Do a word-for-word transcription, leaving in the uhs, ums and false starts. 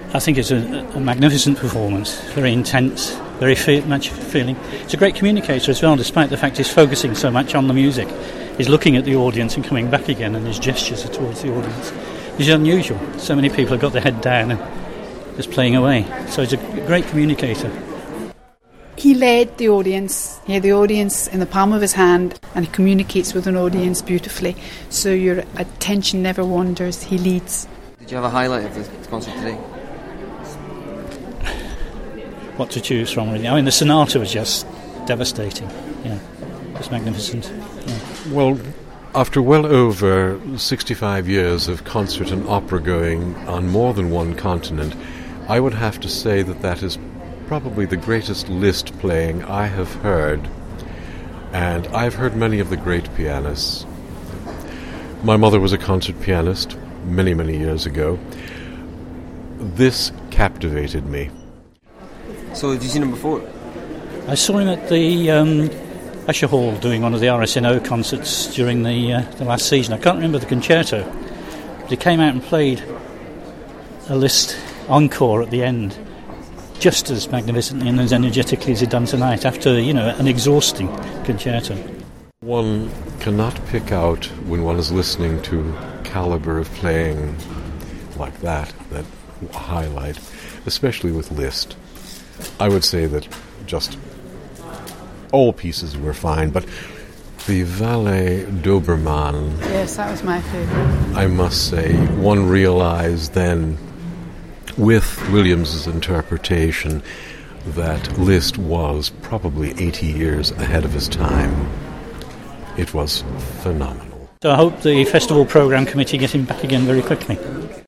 I think it's a, a magnificent performance, very intense, very fe- much feeling. It's a great communicator as well, despite the fact he's focusing so much on the music. He's looking at the audience and coming back again, and his gestures are towards the audience. It's unusual. So many people have got their head down and just playing away. So he's a great communicator. He led the audience. He had the audience in the palm of his hand, and he communicates with an audience beautifully. So your attention never wanders. He leads. Did you have a highlight of the concert today? What to choose from, really? I mean, the sonata was just devastating. Yeah, just magnificent. Yeah. Well, after well over sixty-five years of concert and opera going on more than one continent, I would have to say that that is probably the greatest Liszt playing I have heard. And I've heard many of the great pianists. My mother was a concert pianist many, many years ago. This captivated me. So have you seen him before? I saw him at the um, Usher Hall doing one of the R S N O concerts during the, uh, the last season. I can't remember the concerto, but he came out and played a Liszt encore at the end, just as magnificently and as energetically as he'd done tonight, after, you know, an exhausting concerto. One cannot pick out, when one is listening to caliber of playing like that, that highlight, especially with Liszt. I would say that just all pieces were fine, but the Valet Dobermann... Yes, that was my favourite. I must say, one realised then, with Williams's interpretation, that Liszt was probably eighty years ahead of his time. It was phenomenal. So I hope the festival programme committee get him back again very quickly.